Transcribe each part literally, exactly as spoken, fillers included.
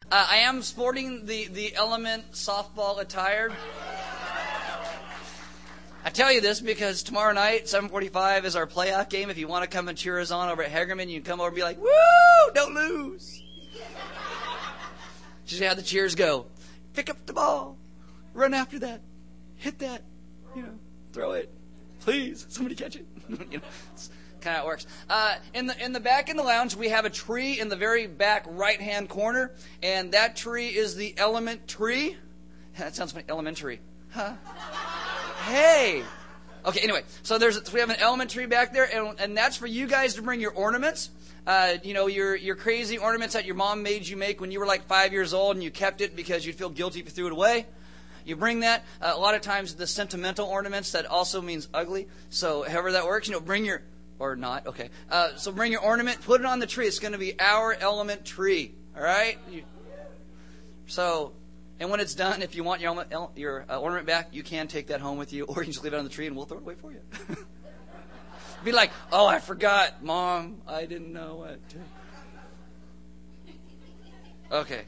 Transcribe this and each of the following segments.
Uh, I am sporting the, the Element softball attire. I tell you this because tomorrow night, seven forty-five, is our playoff game. If you want to come and cheer us on over at Hagerman, you can come over and be like, woo, don't lose. Just have the cheers go. Pick up the ball. Run after that. Hit that. You know, throw it. Please, somebody catch it. You know, it's kind of how it works. Uh, in the in the back in the lounge, we have a tree in the very back right-hand corner, and that tree is the Element tree. That sounds funny. Elementary. Huh? Hey. Okay, anyway, so there's so we have an Element tree back there, and, and that's for you guys to bring your ornaments. Uh, you know, your your crazy ornaments that your mom made you make when you were like five years old, and you kept it because you'd feel guilty if you threw it away. You bring that. Uh, a lot of times the sentimental ornaments, that also means ugly. So however that works, you know, bring your, or not, okay. Uh, so bring your ornament, put it on the tree. It's going to be our Element tree, all right? You, so, and when it's done, if you want your, your uh, ornament back, you can take that home with you, or you can just leave it on the tree and we'll throw it away for you. Be like, oh, I forgot, Mom. I didn't know what to. Okay.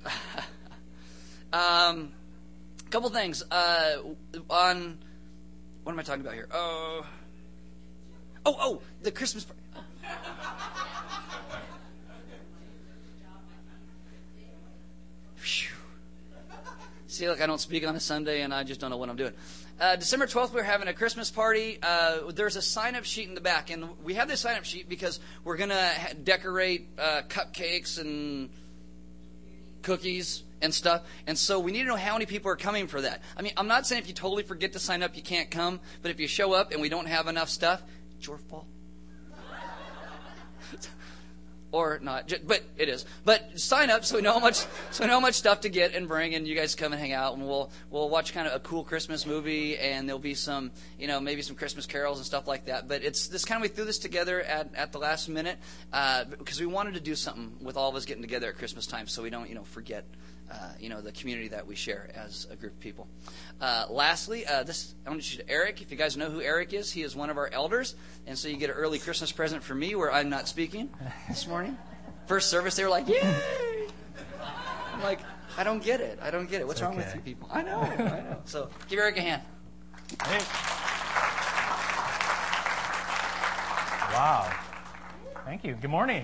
um... Couple things uh, on what am I talking about here? Uh, oh, oh, the Christmas party. Oh. See, look, I don't speak on a Sunday, and I just don't know what I'm doing. Uh, December twelfth, we're having a Christmas party. Uh, there's a sign-up sheet in the back, and we have this sign-up sheet because we're going to ha- decorate uh, cupcakes and cookies and stuff, and so we need to know how many people are coming for that. I mean, I'm not saying if you totally forget to sign up, you can't come, but if you show up and we don't have enough stuff, it's your fault. Or not, but it is. But sign up so we know how much, so we know how much stuff to get and bring, and you guys come and hang out, and we'll we'll watch kind of a cool Christmas movie, and there'll be some, you know, maybe some Christmas carols and stuff like that. But it's this kind of we threw this together at, at the last minute uh, because we wanted to do something with all of us getting together at Christmas time, so we don't, you know, forget. Uh, you know, the community that we share as a group of people. Uh, lastly, uh, this I want to introduce Eric. If you guys know who Eric is, he is one of our elders, and so you get an early Christmas present from me where I'm not speaking this morning. First service, they were like, yay! I'm like, I don't get it. I don't get it. What's it's wrong okay. with you people? I know. I know. So give Eric a hand. Hey. Wow. Thank you. Good morning.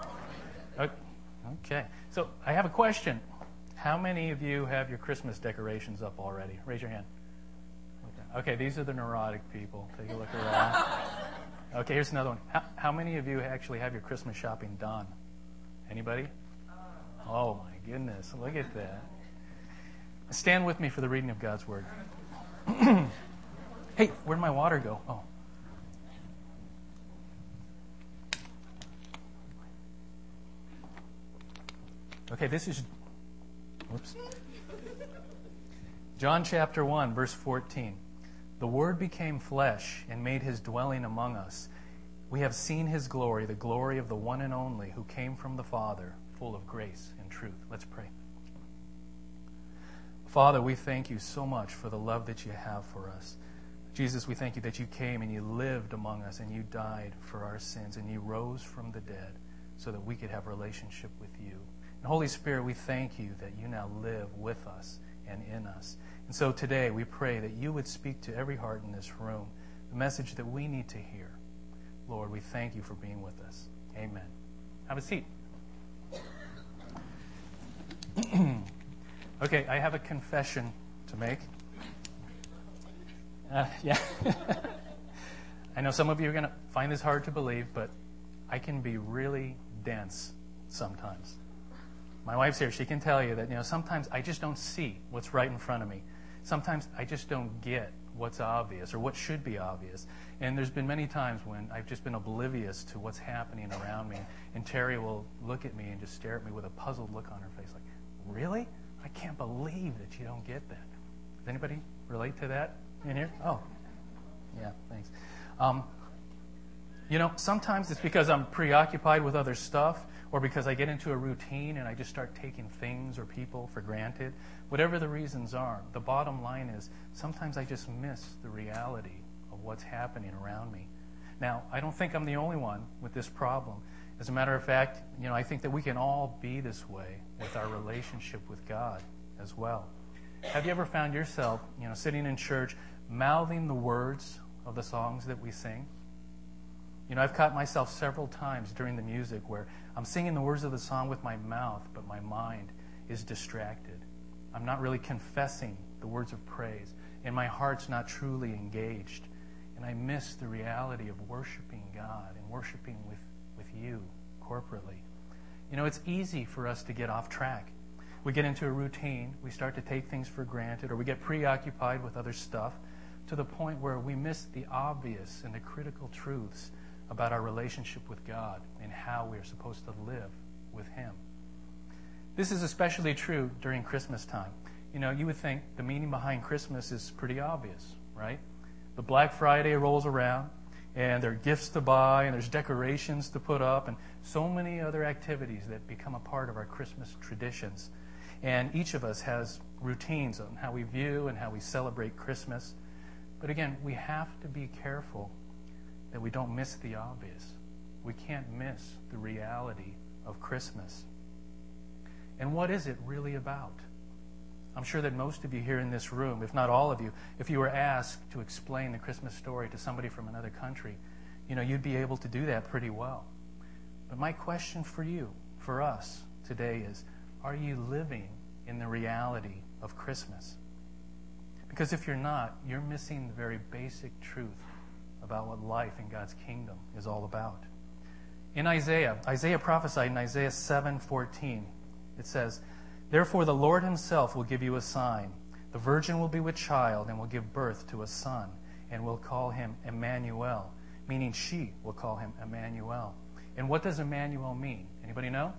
Okay. So I have a question. How many of you have your Christmas decorations up already? Raise your hand. Okay, okay, these are the neurotic people. Take a look around. Okay, here's another one. How, how many of you actually have your Christmas shopping done? Anybody? Oh, my goodness. Look at that. Stand with me for the reading of God's Word. Hey, where'd my water go? Oh. Okay, this is, whoops. John chapter one, verse fourteen. The Word became flesh and made His dwelling among us. We have seen His glory, the glory of the one and only who came from the Father, full of grace and truth. Let's pray. Father, we thank you so much for the love that you have for us. Jesus, we thank you that you came and you lived among us and you died for our sins and you rose from the dead so that we could have a relationship with you. And Holy Spirit, we thank you that you now live with us and in us. And so today we pray that you would speak to every heart in this room, the message that we need to hear. Lord, we thank you for being with us. Amen. Have a seat. Okay, I have a confession to make. Uh, yeah. I know some of you are going to find this hard to believe, but I can be really dense sometimes. My wife's here. She can tell you that, you know, sometimes I just don't see what's right in front of me. Sometimes I just don't get what's obvious or what should be obvious. And there's been many times when I've just been oblivious to what's happening around me. And Terry will look at me and just stare at me with a puzzled look on her face like, really? I can't believe that you don't get that. Does anybody relate to that in here? Oh, yeah, thanks. Um, you know, sometimes it's because I'm preoccupied with other stuff or because I get into a routine and I just start taking things or people for granted. Whatever the reasons are, the bottom line is sometimes I just miss the reality of what's happening around me. Now, I don't think I'm the only one with this problem. As a matter of fact, you know, I think that we can all be this way with our relationship with God as well. Have you ever found yourself, you know, sitting in church, mouthing the words of the songs that we sing? You know, I've caught myself several times during the music where I'm singing the words of the song with my mouth, but my mind is distracted. I'm not really confessing the words of praise, and my heart's not truly engaged. And I miss the reality of worshiping God and worshiping with, with you corporately. You know, it's easy for us to get off track. We get into a routine, we start to take things for granted, or we get preoccupied with other stuff to the point where we miss the obvious and the critical truths about our relationship with God and how we are supposed to live with Him. This is especially true during Christmas time. You know, you would think the meaning behind Christmas is pretty obvious, right? The Black Friday rolls around, and there are gifts to buy, and there's decorations to put up, and so many other activities that become a part of our Christmas traditions. And each of us has routines on how we view and how we celebrate Christmas. But again, we have to be careful that we don't miss the obvious. We can't miss the reality of Christmas. And what is it really about? I'm sure that most of you here in this room, if not all of you, if you were asked to explain the Christmas story to somebody from another country, you know, you'd be able to do that pretty well. But my question for you, for us today is, are you living in the reality of Christmas? Because if you're not, you're missing the very basic truth about what life in God's kingdom is all about. In Isaiah, Isaiah prophesied in Isaiah seven fourteen, it says, "Therefore the Lord Himself will give you a sign. The virgin will be with child and will give birth to a son, and will call him Emmanuel," meaning she will call him Emmanuel. And what does Emmanuel mean? Anybody know?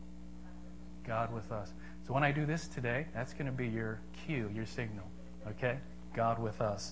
God with us. So when I do this today, that's going to be your cue, your signal. Okay? God with us.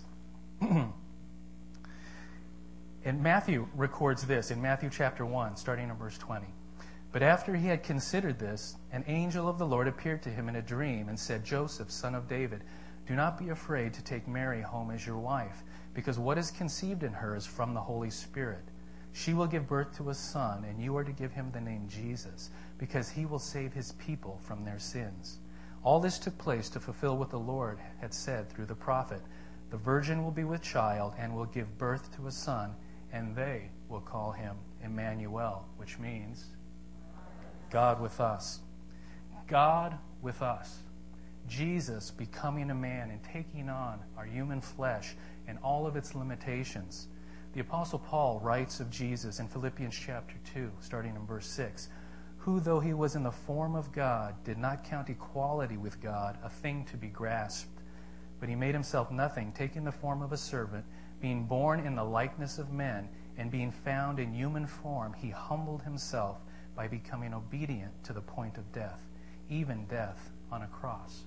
And Matthew records this in Matthew chapter one, starting in verse twenty. "But after he had considered this, an angel of the Lord appeared to him in a dream and said, 'Joseph, son of David, do not be afraid to take Mary home as your wife, because what is conceived in her is from the Holy Spirit. She will give birth to a son, and you are to give him the name Jesus, because he will save his people from their sins.' All this took place to fulfill what the Lord had said through the prophet. The virgin will be with child and will give birth to a son, and they will call him Emmanuel," which means God with us. God with us. Jesus becoming a man and taking on our human flesh and all of its limitations. The Apostle Paul writes of Jesus in Philippians chapter two, starting in verse six, "Who, though he was in the form of God, did not count equality with God a thing to be grasped, but he made himself nothing, taking the form of a servant, being born in the likeness of men, and being found in human form, he humbled himself by becoming obedient to the point of death, even death on a cross."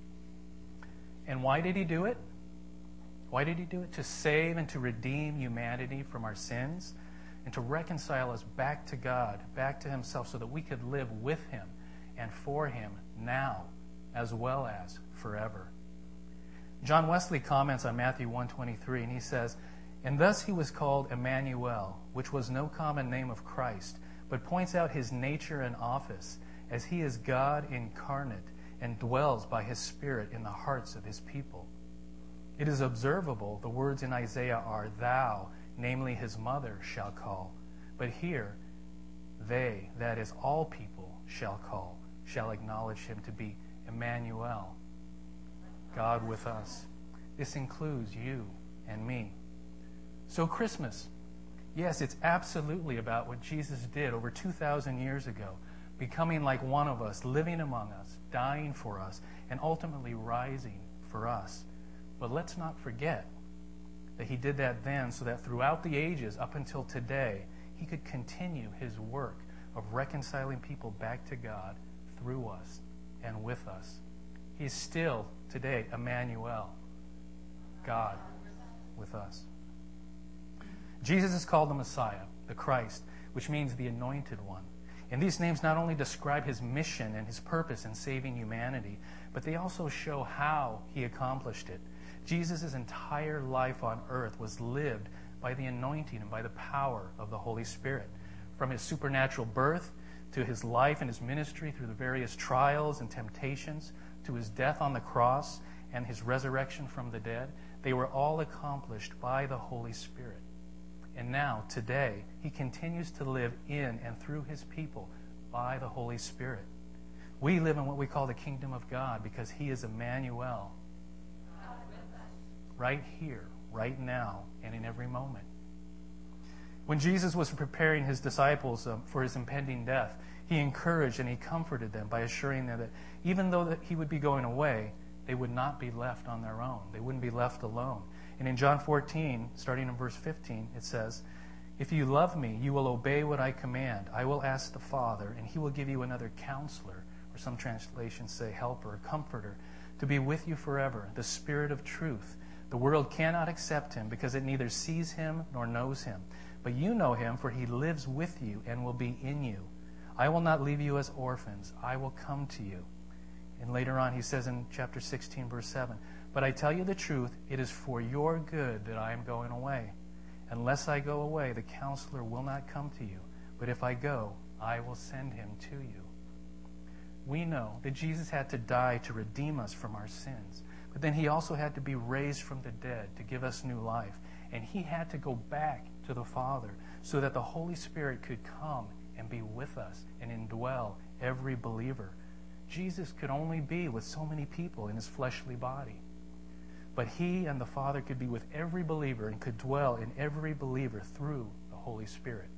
And why did he do it? Why did he do it? To save and to redeem humanity from our sins and to reconcile us back to God, back to himself, so that we could live with him and for him now as well as forever. John Wesley comments on Matthew one twenty-three, and he says, "And thus he was called Emmanuel, which was no common name of Christ, but points out his nature and office, as he is God incarnate and dwells by his Spirit in the hearts of his people." It is observable the words in Isaiah are, "Thou," namely his mother, "shall call." But here, they, that is all people, shall call, shall acknowledge him to be Emmanuel, God with us. This includes you and me. So Christmas, yes, it's absolutely about what Jesus did over two thousand years ago, becoming like one of us, living among us, dying for us, and ultimately rising for us. But let's not forget that he did that then so that throughout the ages, up until today, he could continue his work of reconciling people back to God through us and with us. He is still today Emmanuel, God with us. Jesus is called the Messiah, the Christ, which means the Anointed One. And these names not only describe his mission and his purpose in saving humanity, but they also show how he accomplished it. Jesus' entire life on earth was lived by the anointing and by the power of the Holy Spirit. From his supernatural birth to his life and his ministry through the various trials and temptations, to his death on the cross and his resurrection from the dead, they were all accomplished by the Holy Spirit. And now, today, he continues to live in and through his people by the Holy Spirit. We live in what we call the kingdom of God because he is Emmanuel. Right here, right now, and in every moment. When Jesus was preparing his disciples um, for his impending death, he encouraged and he comforted them by assuring them that even though that he would be going away, they would not be left on their own. They wouldn't be left alone. And in John fourteen, starting in verse fifteen, it says, "If you love me, you will obey what I command. I will ask the Father, and he will give you another counselor," or some translations say helper or comforter, "to be with you forever, the Spirit of truth. The world cannot accept him because it neither sees him nor knows him. But you know him, for he lives with you and will be in you. I will not leave you as orphans. I will come to you." And later on he says in chapter sixteen, verse seven, "But I tell you the truth, it is for your good that I am going away. Unless I go away, the counselor will not come to you. But if I go, I will send him to you." We know that Jesus had to die to redeem us from our sins. But then he also had to be raised from the dead to give us new life. And he had to go back to the Father so that the Holy Spirit could come and be with us and indwell every believer. Jesus could only be with so many people in his fleshly body. But he and the Father could be with every believer and could dwell in every believer through the Holy Spirit.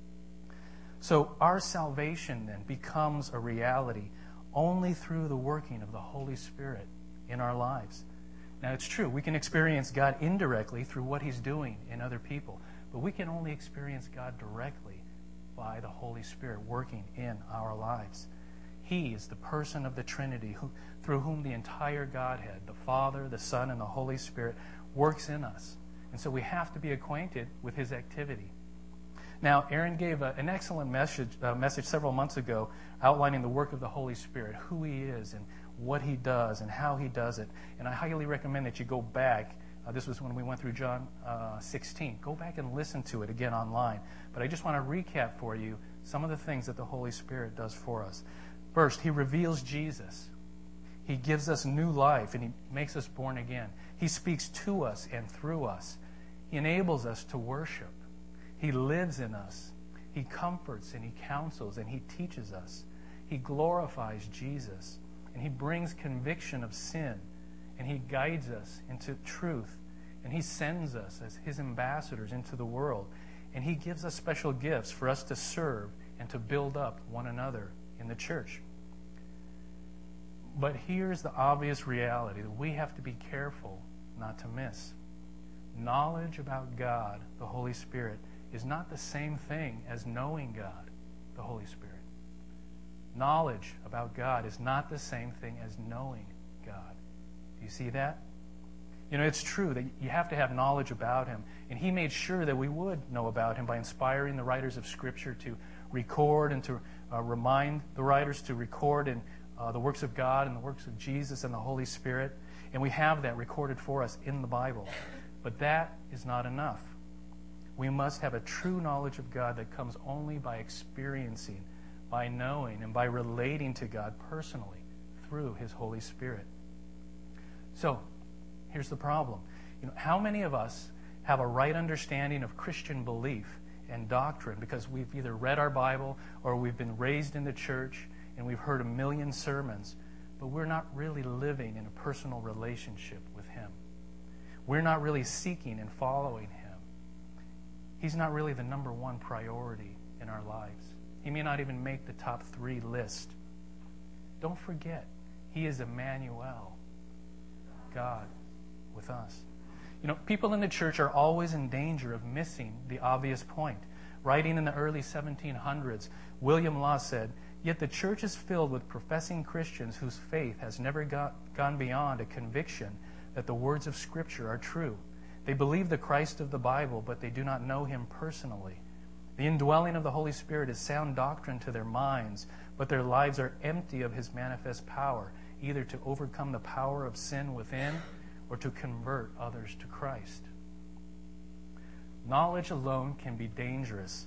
So our salvation then becomes a reality only through the working of the Holy Spirit in our lives. Now, it's true, we can experience God indirectly through what he's doing in other people, but we can only experience God directly by the Holy Spirit working in our lives. He is the person of the Trinity who, through whom the entire Godhead, the Father, the Son, and the Holy Spirit, works in us. And so we have to be acquainted with his activity. Now, Aaron gave a, an excellent message, uh, message several months ago outlining the work of the Holy Spirit, who he is and what he does and how he does it. And I highly recommend that you go back. Uh, this was when we went through John uh, sixteen. Go back and listen to it again online. But I just want to recap for you some of the things that the Holy Spirit does for us. First, he reveals Jesus. He gives us new life and he makes us born again. He speaks to us and through us. He enables us to worship. He lives in us. He comforts and he counsels and he teaches us. He glorifies Jesus. And he brings conviction of sin. And he guides us into truth. And he sends us as his ambassadors into the world. And he gives us special gifts for us to serve and to build up one another in the church. But here's the obvious reality that we have to be careful not to miss. Knowledge about God, the Holy Spirit, is not the same thing as knowing God, the Holy Spirit. Knowledge about God is not the same thing as knowing God. Do you see that? You know, it's true that you have to have knowledge about him. And he made sure that we would know about him by inspiring the writers of Scripture to record and to uh, remind the writers to record in uh, the works of God and the works of Jesus and the Holy Spirit. And we have that recorded for us in the Bible. But that is not enough. We must have a true knowledge of God that comes only by experiencing, by knowing, and by relating to God personally through his Holy Spirit. So, here's the problem. You know, how many of us have a right understanding of Christian belief and doctrine because we've either read our Bible or we've been raised in the church and we've heard a million sermons, but we're not really living in a personal relationship with him. We're not really seeking and following him. He's not really the number one priority in our lives. He may not even make the top three list. Don't forget, he is Emmanuel, God with us. You know, people in the church are always in danger of missing the obvious point. Writing in the early seventeen hundreds, William Law said, "Yet the church is filled with professing Christians whose faith has never got, gone beyond a conviction that the words of Scripture are true. They believe the Christ of the Bible, but they do not know him personally. The indwelling of the Holy Spirit is sound doctrine to their minds, but their lives are empty of his manifest power, either to overcome the power of sin within or to convert others to Christ." Knowledge alone can be dangerous.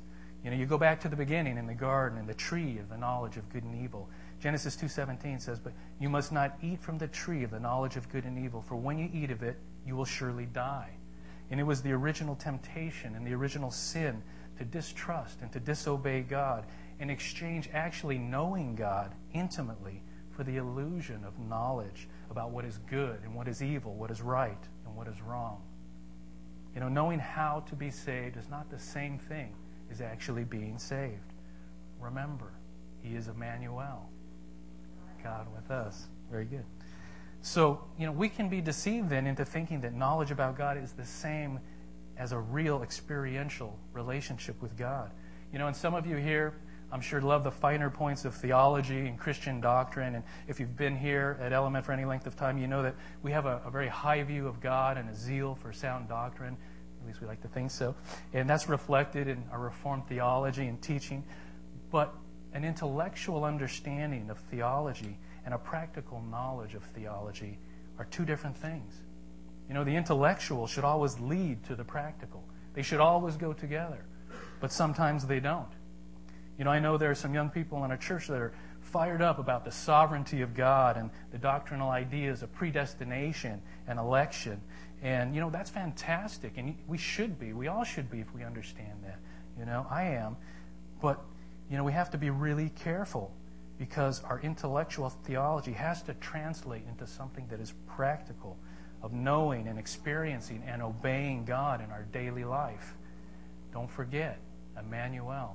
You know, you go back to the beginning in the garden and the tree of the knowledge of good and evil. Genesis two seventeen says, but you must not eat from the tree of the knowledge of good and evil, for when you eat of it, you will surely die. And it was the original temptation and the original sin to distrust and to disobey God and exchange actually knowing God intimately for the illusion of knowledge about what is good and what is evil, what is right and what is wrong. You know, knowing how to be saved is not the same thing as actually being saved. Remember, He is Emmanuel, God with us. Very good. So, you know, we can be deceived then into thinking that knowledge about God is the same as a real experiential relationship with God. You know, and some of you here, I'm sure, love the finer points of theology and Christian doctrine. And if you've been here at Element for any length of time, you know that we have a, a very high view of God and a zeal for sound doctrine. At least we like to think so. And that's reflected in our Reformed theology and teaching. But an intellectual understanding of theology and a practical knowledge of theology are two different things. You know, the intellectual should always lead to the practical. They should always go together. But sometimes they don't. You know, I know there are some young people in our church that are fired up about the sovereignty of God and the doctrinal ideas of predestination and election. And, you know, that's fantastic. And we should be. We all should be if we understand that. You know, I am. But, you know, we have to be really careful because our intellectual theology has to translate into something that is practical, of knowing and experiencing and obeying God in our daily life. Don't forget, Emmanuel.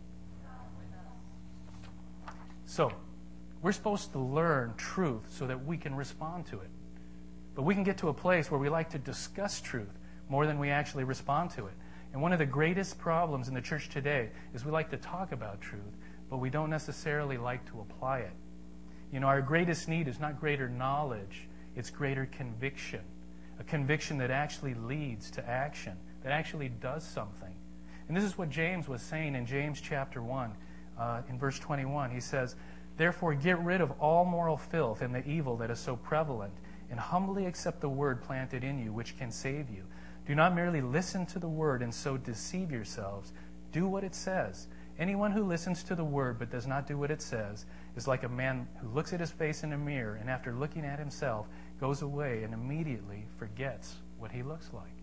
So, we're supposed to learn truth so that we can respond to it. But we can get to a place where we like to discuss truth more than we actually respond to it. And one of the greatest problems in the church today is we like to talk about truth, but we don't necessarily like to apply it. You know, our greatest need is not greater knowledge, it's greater conviction. A conviction that actually leads to action, that actually does something. And this is what James was saying in James chapter one, uh, in verse twenty-one. He says, therefore get rid of all moral filth and the evil that is so prevalent, and humbly accept the word planted in you, which can save you. Do not merely listen to the word and so deceive yourselves. Do what it says. Anyone who listens to the word but does not do what it says is like a man who looks at his face in a mirror and after looking at himself goes away and immediately forgets what he looks like.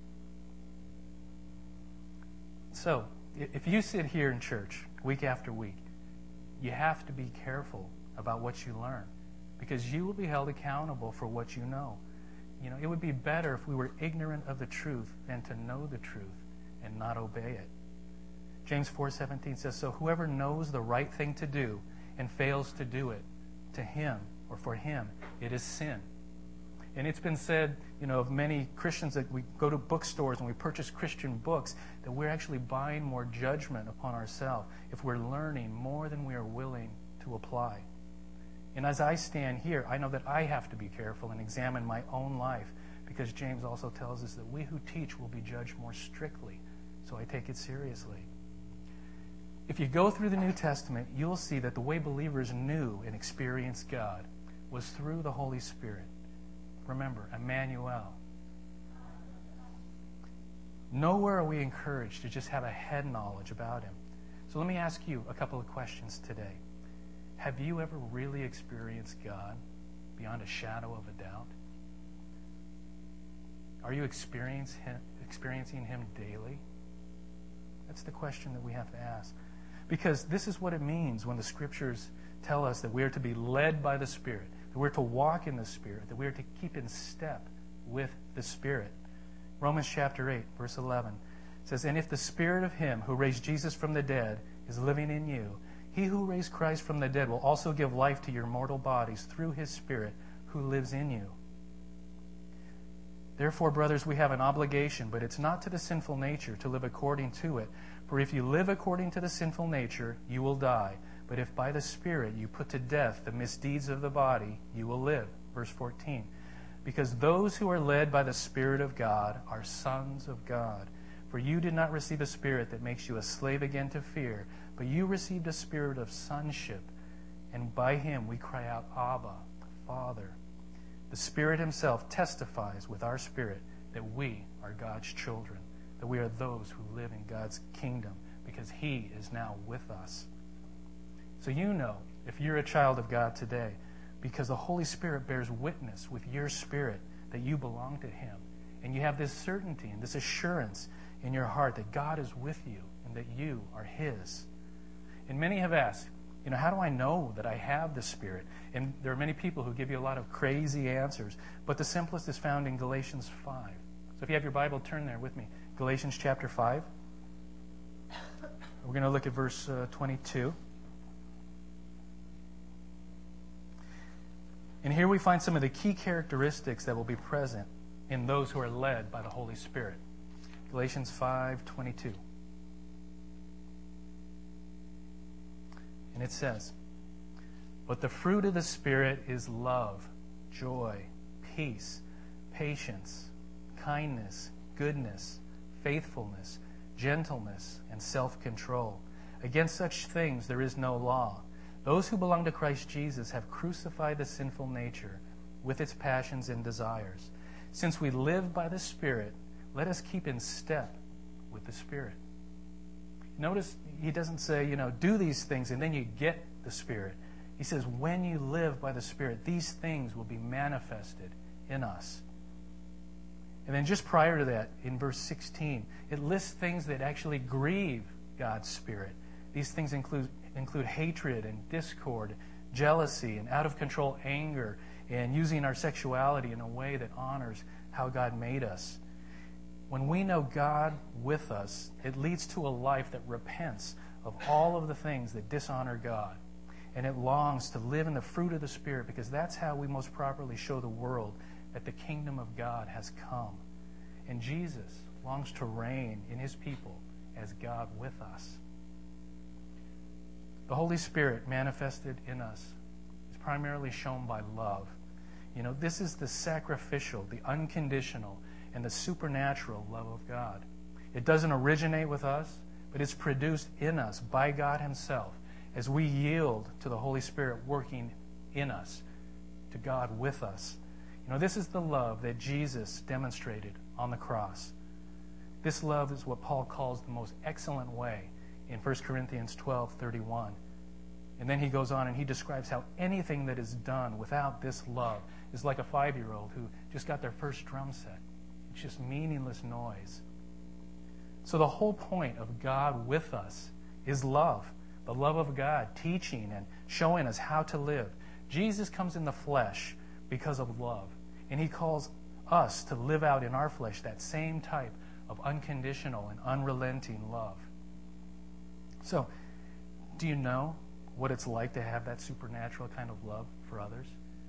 So, if you sit here in church week after week, you have to be careful about what you learn because you will be held accountable for what you know. You know, it would be better if we were ignorant of the truth than to know the truth and not obey it. James four seventeen says, so whoever knows the right thing to do and fails to do it, to him or for him, it is sin. And it's been said, you know, of many Christians that we go to bookstores and we purchase Christian books, that we're actually buying more judgment upon ourselves if we're learning more than we are willing to apply. And as I stand here, I know that I have to be careful and examine my own life because James also tells us that we who teach will be judged more strictly. So I take it seriously. If you go through the New Testament, you'll see that the way believers knew and experienced God was through the Holy Spirit. Remember, Emmanuel. Nowhere are we encouraged to just have a head knowledge about Him. So let me ask you a couple of questions today. Have you ever really experienced God beyond a shadow of a doubt? Are you experience him, experiencing Him daily? That's the question that we have to ask. Because this is what it means when the Scriptures tell us that we are to be led by the Spirit, that we're to walk in the Spirit, that we are to keep in step with the Spirit. Romans chapter eight, verse eleven says, and if the Spirit of Him who raised Jesus from the dead is living in you, He who raised Christ from the dead will also give life to your mortal bodies through His Spirit who lives in you. Therefore, brothers, we have an obligation, but it's not to the sinful nature to live according to it. For if you live according to the sinful nature, you will die. But if by the Spirit you put to death the misdeeds of the body, you will live. Verse fourteen. Because those who are led by the Spirit of God are sons of God. For you did not receive a spirit that makes you a slave again to fear, but you received a spirit of sonship, and by Him we cry out, Abba, Father. The Spirit Himself testifies with our spirit that we are God's children, that we are those who live in God's kingdom because because He is now with us. So you know, if you're a child of God today, because the Holy Spirit bears witness with your spirit that you belong to Him. And you have this certainty and this assurance in your heart that God is with you and that you are His. And many have asked, you know, how do I know that I have the Spirit? And there are many people who give you a lot of crazy answers, but the simplest is found in Galatians five. So if you have your Bible, turn there with me. Galatians chapter five. We're going to look at verse uh, twenty-two. And here we find some of the key characteristics that will be present in those who are led by the Holy Spirit. Galatians five twenty-two. And it says, "But the fruit of the Spirit is love, joy, peace, patience, kindness, goodness, faithfulness, gentleness, and self-control. Against such things there is no law. Those who belong to Christ Jesus have crucified the sinful nature with its passions and desires. Since we live by the Spirit, let us keep in step with the Spirit." Notice he doesn't say, you know, do these things and then you get the Spirit. He says, when you live by the Spirit, these things will be manifested in us. And then just prior to that, in verse sixteen, it lists things that actually grieve God's Spirit. These things include include hatred and discord, jealousy and out-of-control anger, and using our sexuality in a way that honors how God made us. When we know God with us, it leads to a life that repents of all of the things that dishonor God. And it longs to live in the fruit of the Spirit, because that's how we most properly show the world that the kingdom of God has come. And Jesus longs to reign in His people as God with us. The Holy Spirit manifested in us is primarily shown by love. You know, this is the sacrificial, the unconditional, and the supernatural love of God. It doesn't originate with us, but it's produced in us by God Himself as we yield to the Holy Spirit working in us, to God with us. You know, this is the love that Jesus demonstrated on the cross. This love is what Paul calls the most excellent way in First Corinthians twelve thirty-one. And then he goes on and he describes how anything that is done without this love is like a five-year-old who just got their first drum set. It's just meaningless noise. So the whole point of God with us is love. The love of God, teaching and showing us how to live. Jesus comes in the flesh because of love. And He calls us to live out in our flesh that same type of unconditional and unrelenting love. So, do you know what it's like to have that supernatural kind of love for others?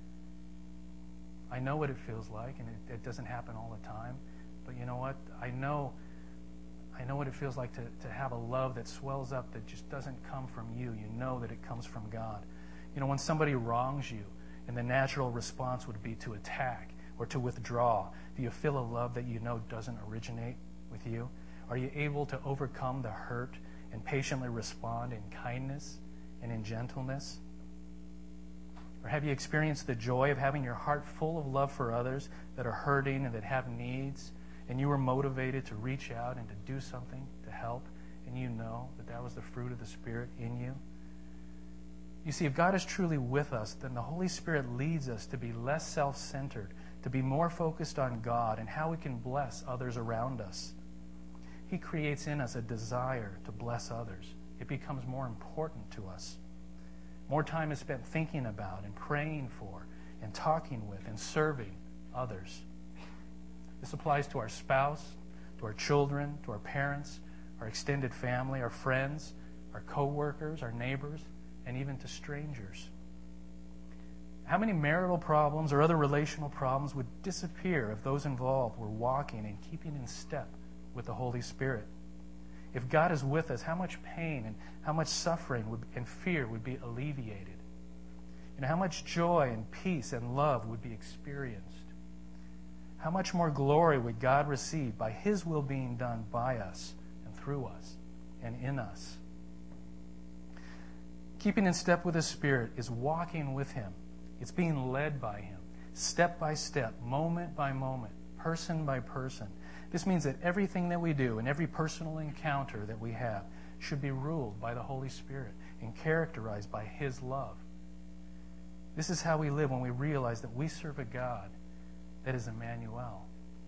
I know what it feels like, and it, it doesn't happen all the time. But you know what? I know I know what it feels like to, to have a love that swells up, that just doesn't come from you. You know that it comes from God. You know, when somebody wrongs you, and the natural response would be to attack or to withdraw, do you feel a love that you know doesn't originate with you? Are you able to overcome the hurt and patiently respond in kindness and in gentleness? Or have you experienced the joy of having your heart full of love for others that are hurting and that have needs, and you were motivated to reach out and to do something to help, and you know that that was the fruit of the Spirit in you? You see, if God is truly with us, then the Holy Spirit leads us to be less self-centered, to be more focused on God and how we can bless others around us. He creates in us a desire to bless others. It becomes more important to us. More time is spent thinking about and praying for and talking with and serving others. This applies to our spouse, to our children, to our parents, our extended family, our friends, our co-workers, our neighbors, and even to strangers. How many marital problems or other relational problems would disappear if those involved were walking and keeping in step with the Holy Spirit? If God is with us, how much pain and how much suffering would, and fear would be alleviated? And how much joy and peace and love would be experienced? How much more glory would God receive by His will being done by us and through us and in us? Keeping in step with the Spirit is walking with Him. It's being led by Him, step by step, moment by moment, person by person. This means that everything that we do and every personal encounter that we have should be ruled by the Holy Spirit and characterized by His love. This is how we live when we realize that we serve a God that is Emmanuel,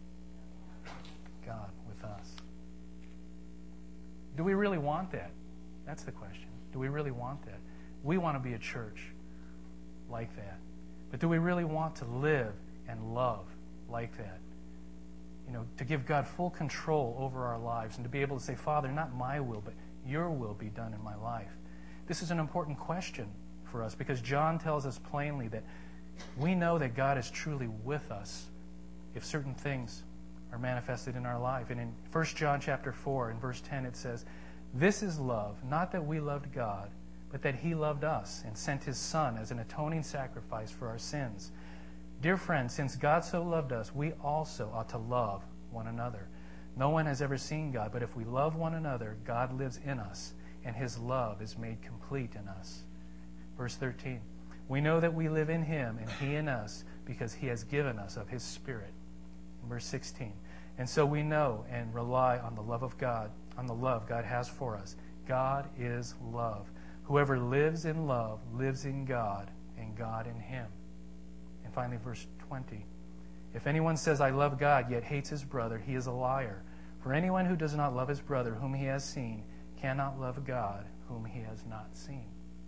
God with us. Do we really want that? That's the question. Do we really want that? We want to be a church like that. But do we really want to live and love like that? You know, to give God full control over our lives and to be able to say, Father, not my will, but your will be done in my life. This is an important question for us because John tells us plainly that we know that God is truly with us if certain things are manifested in our life. And in First John chapter four, in verse ten, it says, "This is love, not that we loved God, but that He loved us and sent His Son as an atoning sacrifice for our sins." Dear friends, since God so loved us, we also ought to love one another. No one has ever seen God, but if we love one another, God lives in us, and His love is made complete in us. Verse thirteen, "We know that we live in Him and He in us because He has given us of His Spirit." Verse sixteen, "And so we know and rely on the love of God, on the love God has for us. God is love. Whoever lives in love lives in God and God in him." And finally, verse twenty, "If anyone says, 'I love God,' yet hates his brother, he is a liar. For anyone who does not love his brother whom he has seen cannot love God whom he has not seen."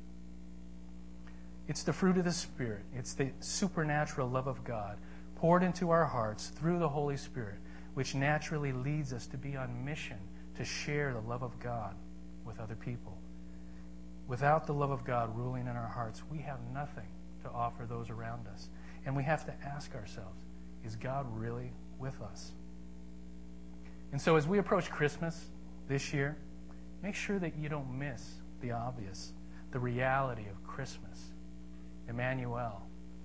It's the fruit of the Spirit. It's the supernatural love of God poured into our hearts through the Holy Spirit, which naturally leads us to be on mission to share the love of God with other people. Without the love of God ruling in our hearts, we have nothing to offer those around us. And we have to ask ourselves, is God really with us? And so as we approach Christmas this year, make sure that you don't miss the obvious, the reality of Christmas. Emmanuel,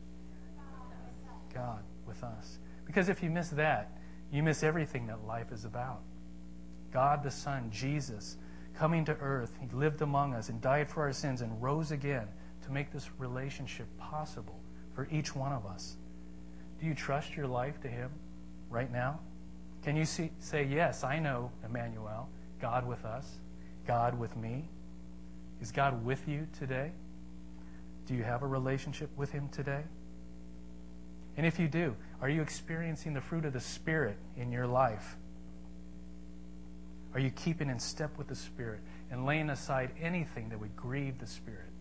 God with us. Because if you miss that, you miss everything that life is about. God the Son, Jesus, coming to earth, He lived among us and died for our sins and rose again to make this relationship possible for each one of us. Do you trust your life to Him right now? Can you see, say, yes, I know Emmanuel, God with us, God with me? Is God with you today? Do you have a relationship with Him today? And if you do, are you experiencing the fruit of the Spirit in your life? Are you keeping in step with the Spirit and laying aside anything that would grieve the Spirit?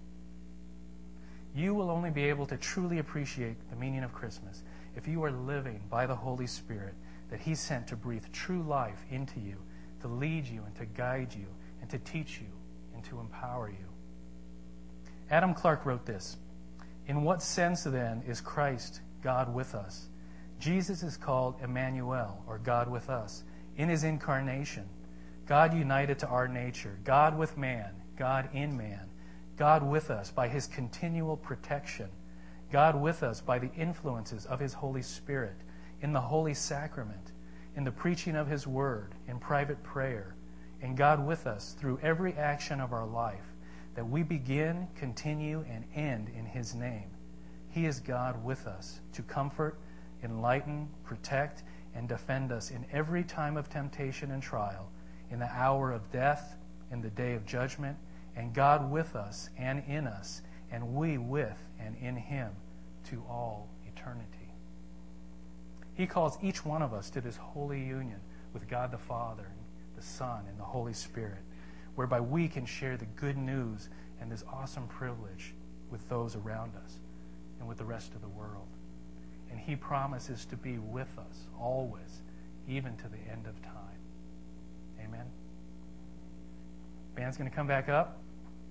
You will only be able to truly appreciate the meaning of Christmas if you are living by the Holy Spirit that He sent to breathe true life into you, to lead you and to guide you and to teach you and to empower you. Adam Clarke wrote this, "In what sense then is Christ God with us? Jesus is called Emmanuel, or God with us, in His incarnation. God united to our nature, God with man, God in man, God with us by His continual protection, God with us by the influences of His Holy Spirit, in the Holy Sacrament, in the preaching of His Word, in private prayer, and God with us through every action of our life, that we begin, continue, and end in His name. He is God with us to comfort, enlighten, protect, and defend us in every time of temptation and trial, in the hour of death, in the day of judgment, and God with us and in us, and we with and in Him to all eternity." He calls each one of us to this holy union with God the Father, the Son, and the Holy Spirit, whereby we can share the good news and this awesome privilege with those around us and with the rest of the world. And He promises to be with us always, even to the end of time. Amen. Band's going to come back up.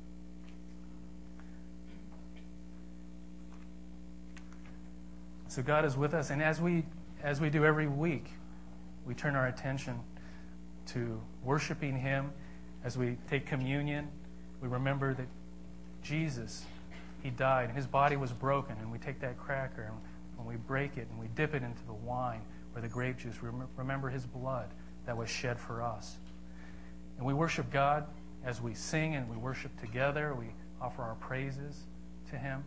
So God is with us, and as we as we do every week, we turn our attention to worshiping Him. As we take communion, we remember that Jesus, He died, and His body was broken, and we take that cracker, and when we break it and we dip it into the wine or the grape juice, we remember His blood that was shed for us. And we worship God as we sing and we worship together. We offer our praises to Him.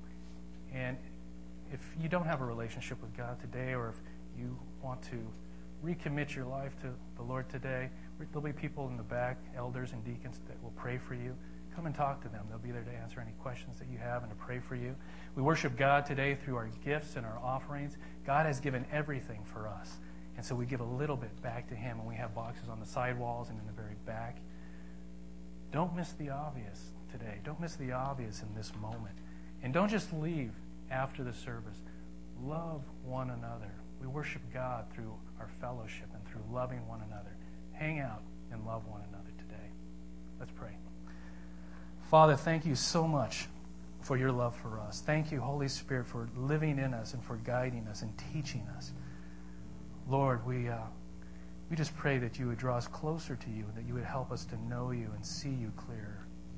And if you don't have a relationship with God today, or if you want to recommit your life to the Lord today, there'll be people in the back, elders and deacons, that will pray for you. Come and talk to them. They'll be there to answer any questions that you have and to pray for you. We worship God today through our gifts and our offerings. God has given everything for us. And so we give a little bit back to Him, and we have boxes on the sidewalls and in the very back. Don't miss the obvious today. Don't miss the obvious in this moment. And don't just leave after the service. Love one another. We worship God through our fellowship and through loving one another. Hang out and love one another today. Let's pray. Father, thank you so much for your love for us. Thank you, Holy Spirit, for living in us and for guiding us and teaching us. Lord, we uh, we just pray that you would draw us closer to you and that you would help us to know you and see you clearer.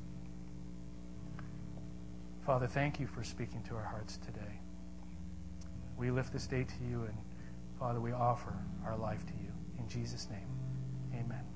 Father, thank you for speaking to our hearts today. We lift this day to you, and Father, we offer our life to you. In Jesus' name, amen.